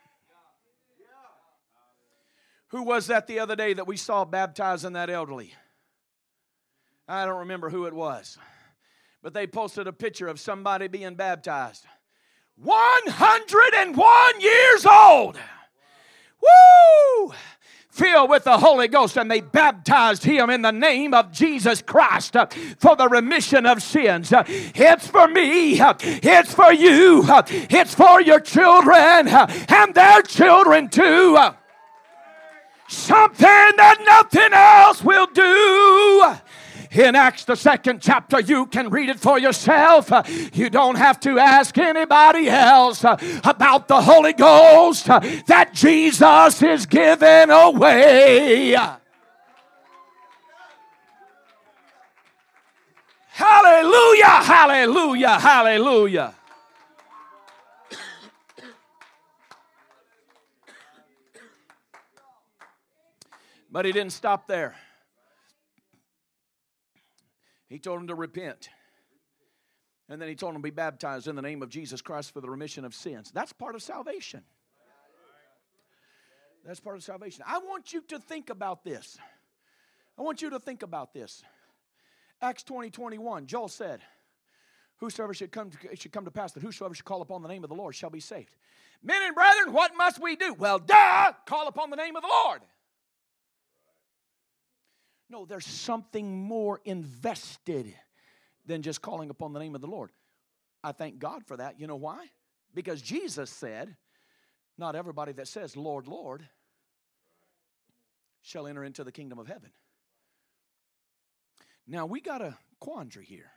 Who was that the other day that we saw baptizing that elderly? I don't remember who it was. But they posted a picture of somebody being baptized. one hundred one years old. Woo! Filled with the Holy Ghost, and they baptized him in the name of Jesus Christ uh, for the remission of sins. Uh, it's for me. Uh, it's for you. Uh, it's for your children uh, and their children too. Uh, something that nothing else will do. In Acts, the second chapter, you can read it for yourself. Uh, you don't have to ask anybody else uh, about the Holy Ghost uh, that Jesus is giving away. Hallelujah, hallelujah, hallelujah. But he didn't stop there. He told him to repent. And then he told him to be baptized in the name of Jesus Christ for the remission of sins. That's part of salvation. That's part of salvation. I want you to think about this. I want you to think about this. Acts twenty, twenty-one, Joel said, whosoever should come to, it should come to pass that whosoever should call upon the name of the Lord shall be saved. Men and brethren, what must we do? Well, duh, call upon the name of the Lord. No, there's something more invested than just calling upon the name of the Lord. I thank God for that. You know why? Because Jesus said, not everybody that says, Lord, Lord, shall enter into the kingdom of heaven. Now, we got a quandary here.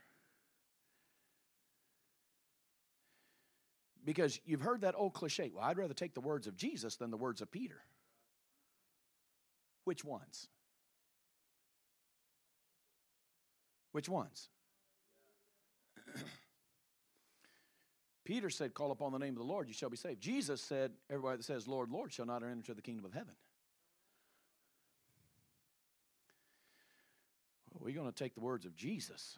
Because you've heard that old cliche, well, I'd rather take the words of Jesus than the words of Peter. Which ones? Which ones? Peter said, call upon the name of the Lord, you shall be saved. Jesus said, everybody that says, Lord, Lord, shall not enter into the kingdom of heaven. Well, we're going to take the words of Jesus.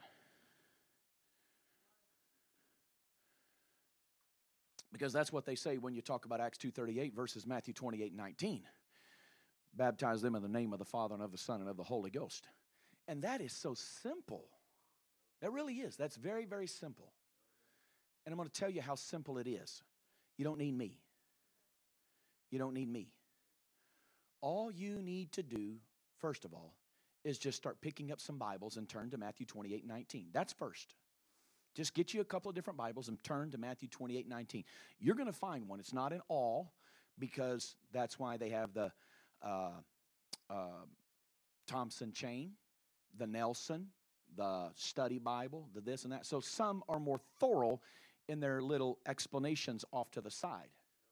Because that's what they say when you talk about Acts two thirty-eight versus Matthew twenty-eight nineteen. Baptize them in the name of the Father and of the Son and of the Holy Ghost. And that is so simple. That really is. That's very, very simple. And I'm going to tell you how simple it is. You don't need me. You don't need me. All you need to do, first of all, is just start picking up some Bibles and turn to Matthew twenty-eight nineteen. That's first. Just get you a couple of different Bibles and turn to Matthew twenty-eight nineteen. You're going to find one. It's not in all, because that's why they have the uh, uh, Thompson chain, the Nelson, the study Bible, the this and that. So some are more thorough in their little explanations off to the side.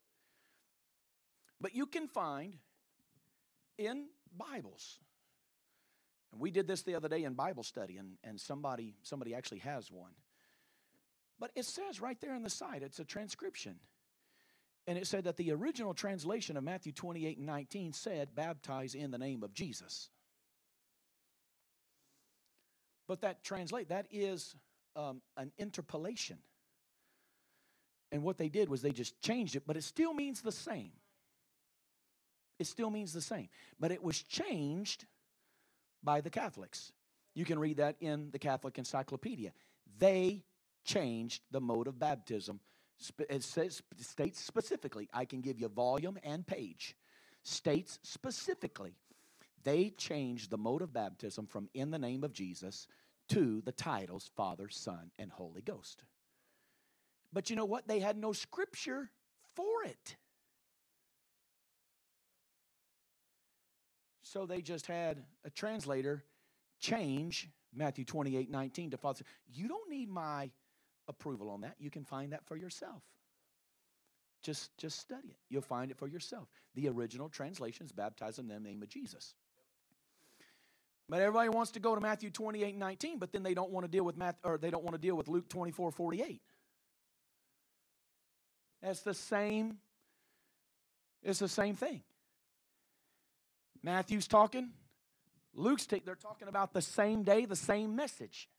But you can find in Bibles, and we did this the other day in Bible study, and, and somebody, somebody actually has one. But it says right there on the side, it's a transcription. And it said that the original translation of Matthew twenty-eight and nineteen said, baptize in the name of Jesus. But that translate, that is um, an interpolation. And what they did was they just changed it, but it still means the same. It still means the same. But it was changed by the Catholics. You can read that in the Catholic Encyclopedia. They changed the mode of baptism. It says, states specifically, I can give you volume and page, states specifically, they changed the mode of baptism from in the name of Jesus to the titles Father, Son, and Holy Ghost. But you know what? They had no scripture for it. So they just had a translator change Matthew twenty-eight nineteen to Father. You don't need my approval on that. You can find that for yourself. Just, just study it. You'll find it for yourself. The original translation is baptize in the name of Jesus. But everybody wants to go to Matthew twenty-eight nineteen, but then they don't want to deal with Math, or they don't want to deal with Luke twenty-four forty-eight. That's the same. It's the same thing. Matthew's talking. Luke's t- they're talking about the same day, the same message.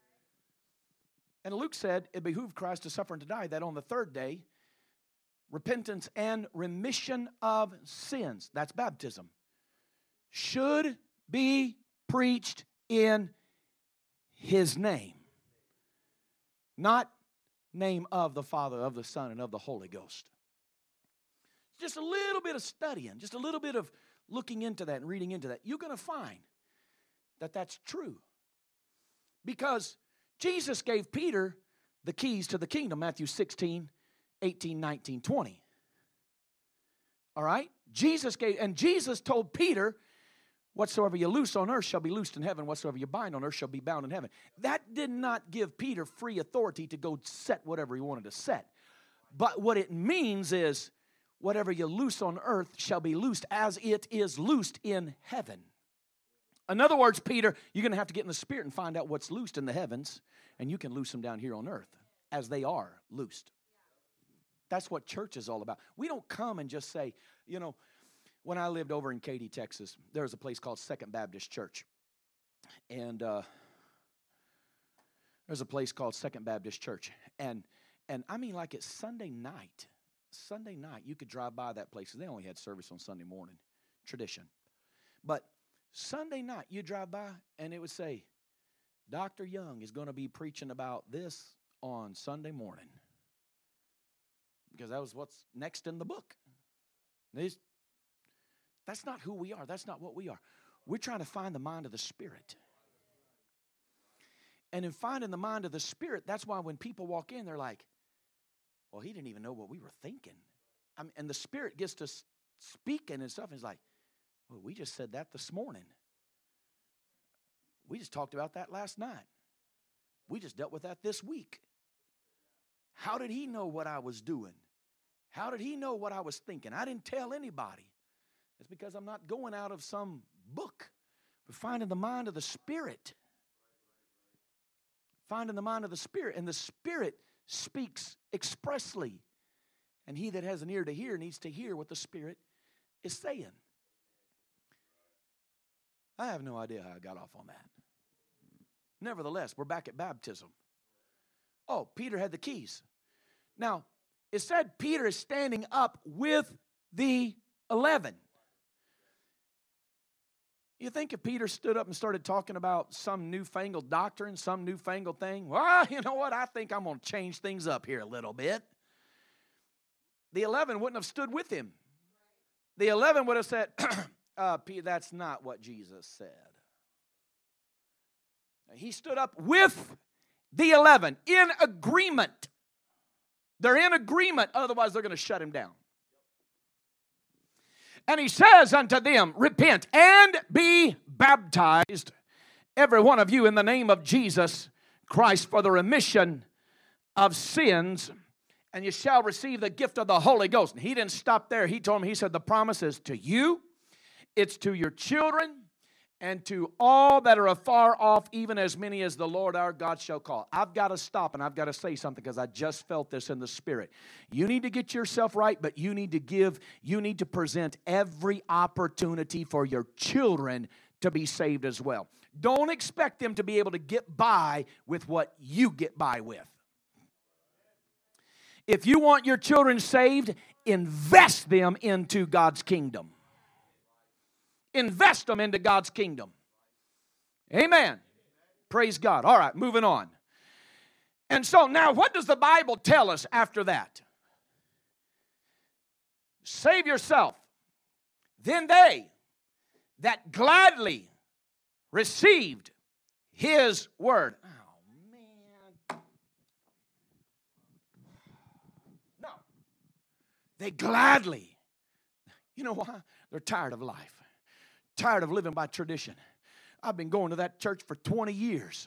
And Luke said it behooved Christ to suffer and to die, that on the third day, repentance and remission of sins, that's baptism, should be preached in His name. Not name of the Father, of the Son, and of the Holy Ghost. Just a little bit of studying, just a little bit of looking into that and reading into that. You're going to find that that's true. Because Jesus gave Peter the keys to the kingdom, Matthew sixteen, eighteen, nineteen, twenty. All right? Jesus gave, and Jesus told Peter, whatsoever you loose on earth shall be loosed in heaven. Whatsoever you bind on earth shall be bound in heaven. That did not give Peter free authority to go set whatever he wanted to set. But what it means is, whatever you loose on earth shall be loosed as it is loosed in heaven. In other words, Peter, you're going to have to get in the Spirit and find out what's loosed in the heavens, and you can loose them down here on earth as they are loosed. That's what church is all about. We don't come and just say, you know, when I lived over in Katy, Texas, there was a place called Second Baptist Church. And uh, there's a place called Second Baptist Church. And, and I mean, like it's Sunday night. Sunday night, you could drive by that place. They only had service on Sunday morning. Tradition. But Sunday night, you drive by, and it would say, Doctor Young is going to be preaching about this on Sunday morning. Because that was what's next in the book. These, that's not who we are. That's not what we are. We're trying to find the mind of the Spirit. And in finding the mind of the Spirit, that's why when people walk in, they're like, well, he didn't even know what we were thinking. I mean, and the Spirit gets to speaking and stuff, and it's like, well, we just said that this morning. We just talked about that last night. We just dealt with that this week. How did he know what I was doing? How did he know what I was thinking? I didn't tell anybody. It's because I'm not going out of some book. We're finding the mind of the Spirit. Finding the mind of the Spirit. And the Spirit speaks expressly. And he that has an ear to hear needs to hear what the Spirit is saying. I have no idea how I got off on that. Nevertheless, we're back at baptism. Oh, Peter had the keys. Now, it said Peter is standing up with the eleven. You think if Peter stood up and started talking about some newfangled doctrine, some newfangled thing, well, you know what? I think I'm going to change things up here a little bit. The eleven wouldn't have stood with him. The eleven would have said, uh, Peter, that's not what Jesus said. He stood up with the eleven in agreement. They're in agreement, otherwise they're going to shut him down. And he says unto them, repent and be baptized, every one of you, in the name of Jesus Christ, for the remission of sins, and you shall receive the gift of the Holy Ghost. And he didn't stop there. He told me, he said, the promise is to you, it's to your children, and to all that are afar off, even as many as the Lord our God shall call. I've got to stop and I've got to say something because I just felt this in the Spirit. You need to get yourself right, but you need to give, you need to present every opportunity for your children to be saved as well. Don't expect them to be able to get by with what you get by with. If you want your children saved, invest them into God's kingdom. Invest them into God's kingdom. Amen. Praise God. All right, moving on. And so now what does the Bible tell us after that? Save yourself. Then they that gladly received his word. Oh, man. No. They gladly. You know why? They're tired of life. Tired of living by tradition. I've been going to that church for twenty years.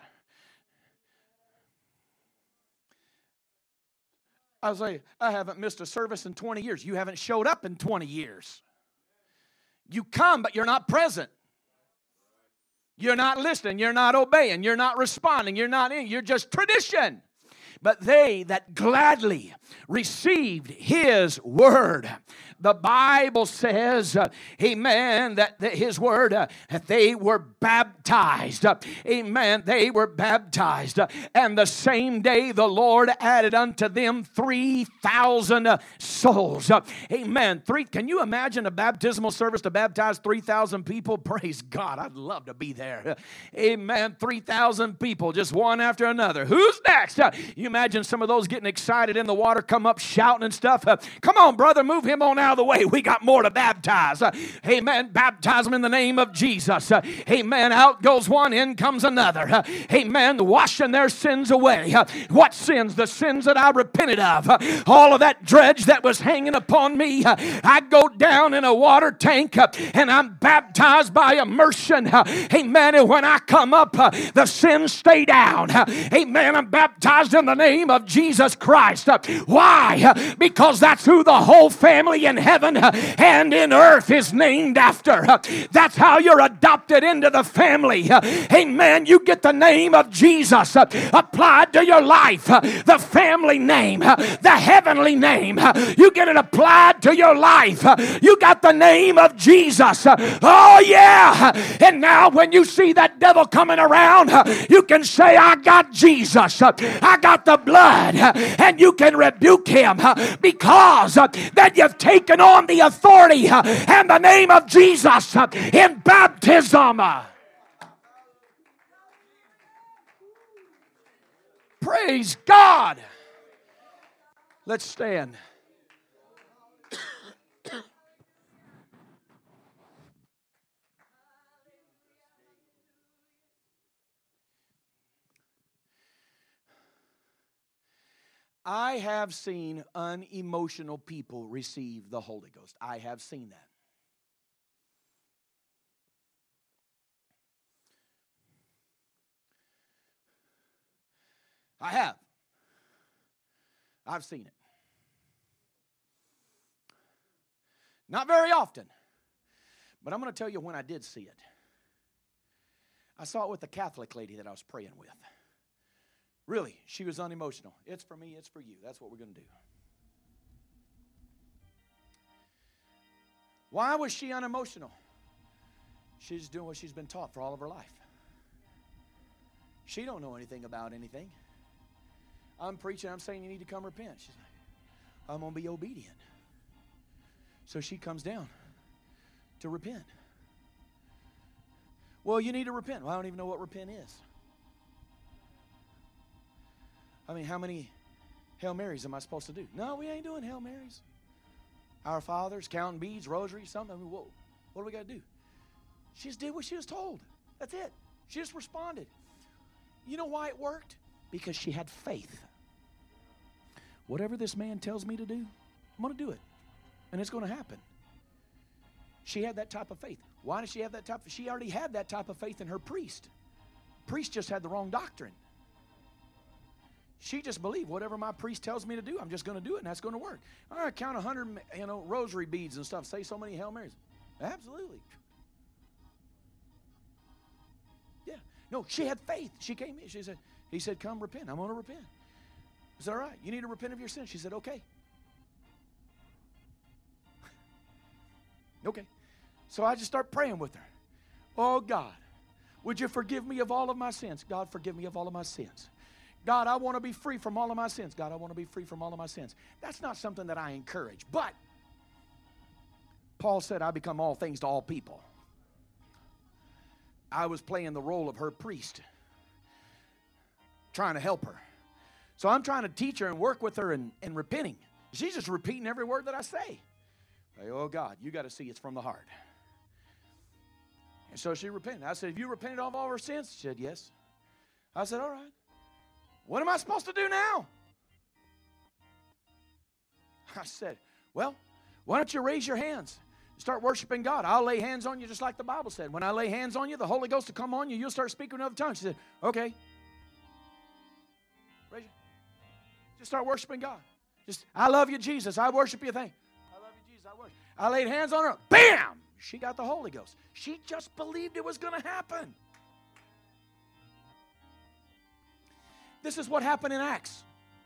I say, I haven't missed a service in twenty years. You haven't showed up in twenty years. You come, but you're not present. You're not listening. You're not obeying. You're not responding. You're not in. You're just tradition. But they that gladly received his word. The Bible says, uh, amen, that the, his word, uh, that they were baptized. Uh, amen, they were baptized. Uh, and the same day the Lord added unto them three thousand uh, souls. Uh, amen. Three. Can you imagine a baptismal service to baptize three thousand people? Praise God. I'd love to be there. Uh, amen. three thousand people, just one after another. Who's next? Uh, you imagine some of those getting excited in the water, come up shouting and stuff. Uh, come on, brother, move him on out of the way. We got more to baptize. Uh, amen. Baptize them in the name of Jesus. Uh, amen. Out goes one, in comes another. Uh, amen. Washing their sins away. Uh, what sins? The sins that I repented of. Uh, all of that dredge that was hanging upon me. Uh, I go down in a water tank uh, and I'm baptized by immersion. Uh, amen. And when I come up, uh, the sins stay down. Uh, amen. I'm baptized in the name of Jesus Christ. Uh, why? Uh, because that's who the whole family in heaven uh, and in earth is named after. Uh, that's how you're adopted into the family. Uh, amen. You get the name of Jesus uh, applied to your life. Uh, the family name, uh, the heavenly name. Uh, you get it applied to your life. Uh, you got the name of Jesus. Uh, oh yeah. And now when you see that devil coming around, uh, you can say, I got Jesus. Uh, I got the blood. Uh, and you can rebuke him uh, because uh, that you've taken on the authority uh, and the name of Jesus uh, in baptism. Praise God. Let's stand. I have seen unemotional people receive the Holy Ghost. I have seen that. I have. I've seen it. Not very often, but I'm going to tell you when I did see it. I saw it with the Catholic lady that I was praying with. Really, she was unemotional. It's for me, it's for you. That's what we're going to do. Why was she unemotional? She's doing what she's been taught for all of her life. She don't know anything about anything. I'm preaching, I'm saying you need to come repent. She's like, I'm going to be obedient. So she comes down to repent. Well, you need to repent. Well, I don't even know what repent is. I mean, how many Hail Marys am I supposed to do? No, we ain't doing Hail Marys. Our Fathers, counting beads, rosary, something. I mean, what, what do we got to do? She just did what she was told. That's it. She just responded. You know why it worked? Because she had faith. Whatever this man tells me to do, I'm going to do it. And it's going to happen. She had that type of faith. Why did she have that type of She already had that type of faith in her priest. Priest just had the wrong doctrine. She just believed whatever my priest tells me to do, I'm just going to do it, and that's going to work. All right, count a hundred, you know, rosary beads and stuff. Say so many Hail Marys. Absolutely. Yeah. No, she had faith. She came in. She said, he said, come repent. I'm going to repent. I said, all right, you need to repent of your sins. She said, okay. Okay. So I just start praying with her. Oh, God, would you forgive me of all of my sins? God, forgive me of all of my sins. God, I want to be free from all of my sins. God, I want to be free from all of my sins. That's not something that I encourage. But Paul said, I become all things to all people. I was playing the role of her priest, trying to help her. So I'm trying to teach her and work with her and, and repenting. She's just repeating every word that I say. Like, oh, God, you got to see it's from the heart. And so she repented. I said, have you repented of all her sins? She said, yes. I said, all right. What am I supposed to do now? I said, well, why don't you raise your hands? Start worshiping God. I'll lay hands on you just like the Bible said. When I lay hands on you, the Holy Ghost will come on you. You'll start speaking in other tongues. She said, okay. Raise your, just start worshiping God. Just, I love you, Jesus. I worship you. Thank. I love you, Jesus. I worship. I laid hands on her. Bam! She got the Holy Ghost. She just believed it was going to happen. This is what happened in Acts.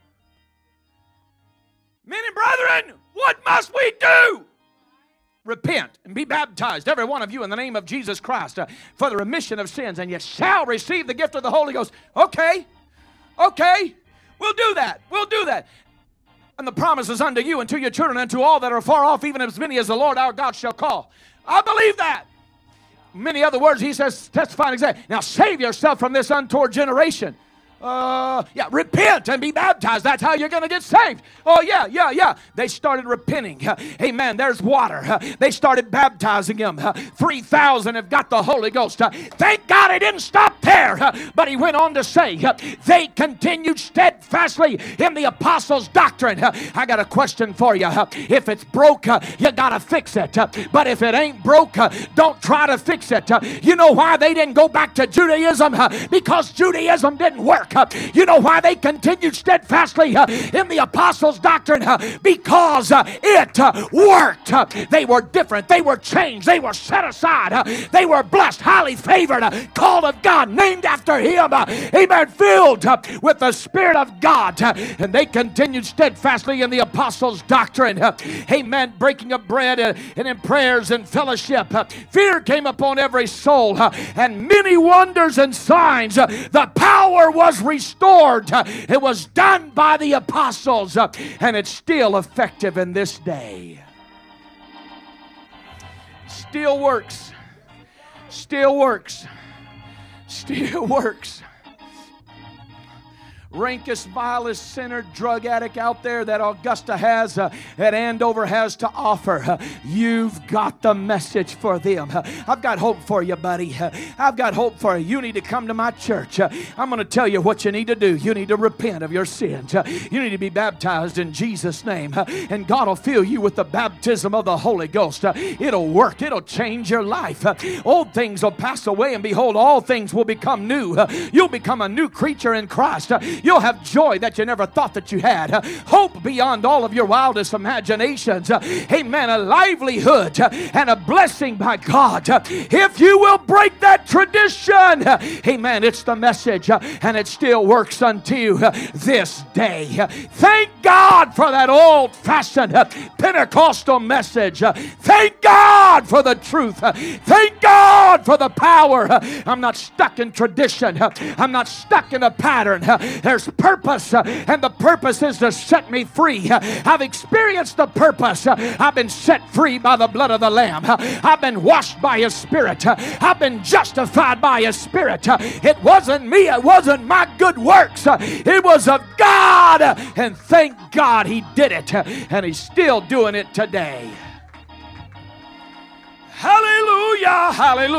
Men and brethren, what must we do? Repent and be baptized, every one of you, in the name of Jesus Christ, uh, for the remission of sins, and you shall receive the gift of the Holy Ghost. Okay, okay, we'll do that. We'll do that. And the promise is unto you and to your children and to all that are far off, even as many as the Lord our God shall call. I believe that. Many other words, he says, testifying exactly. Now save yourself from this untoward generation. Uh, yeah, repent and be baptized. That's how you're going to get saved. Oh, yeah, yeah, yeah. They started repenting. Uh, amen. There's water. Uh, they started baptizing him. Uh, three thousand have got the Holy Ghost. Uh, thank God he didn't stop there. Uh, but he went on to say, uh, they continued steadfastly in the apostles' doctrine. Uh, I got a question for you. Uh, if it's broke, uh, you got to fix it. Uh, but if it ain't broke, uh, don't try to fix it. Uh, you know why they didn't go back to Judaism? Uh, because Judaism didn't work. Uh, you know why they continued steadfastly uh, in the apostles' doctrine? Uh, because uh, it uh, worked. Uh, they were different. They were changed. They were set aside. Uh, they were blessed, highly favored, uh, called of God, named after him. Uh, amen. Filled uh, with the Spirit of God. Uh, and they continued steadfastly in the apostles' doctrine. Uh, amen. Breaking of bread uh, and in prayers and fellowship. Uh, fear came upon every soul. Uh, and many wonders and signs. Uh, the power was restored. It was done by the apostles, and it's still effective in this day. Still works. Still works. Still works. Rankest, vilest sinner, drug addict out there that Augusta has, uh, that Andover has to offer. Uh, you've got the message for them. Uh, I've got hope for you, buddy. Uh, I've got hope for you. You need to come to my church. Uh, I'm going to tell you what you need to do. You need to repent of your sins. Uh, you need to be baptized in Jesus' name. Uh, and God will fill you with the baptism of the Holy Ghost. Uh, it'll work. It'll change your life. Uh, old things will pass away, and behold, all things will become new. Uh, you'll become a new creature in Christ. Uh, You'll have joy that you never thought that you had. Uh, hope beyond all of your wildest imaginations. Uh, amen. A livelihood uh, and a blessing by God. Uh, if you will break that tradition, uh, amen, it's the message uh, and it still works until uh, this day. Uh, thank God for that old-fashioned uh, Pentecostal message. Uh, thank God for the truth. Uh, thank God for the power. Uh, I'm not stuck in tradition. Uh, I'm not stuck in a pattern. Uh, There's purpose, uh, and the purpose is to set me free. Uh, I've experienced the purpose. Uh, I've been set free by the blood of the Lamb. Uh, I've been washed by His Spirit. Uh, I've been justified by His Spirit. Uh, it wasn't me. It wasn't my good works. Uh, it was of God. Uh, and thank God He did it. Uh, and He's still doing it today. Hallelujah. Hallelujah.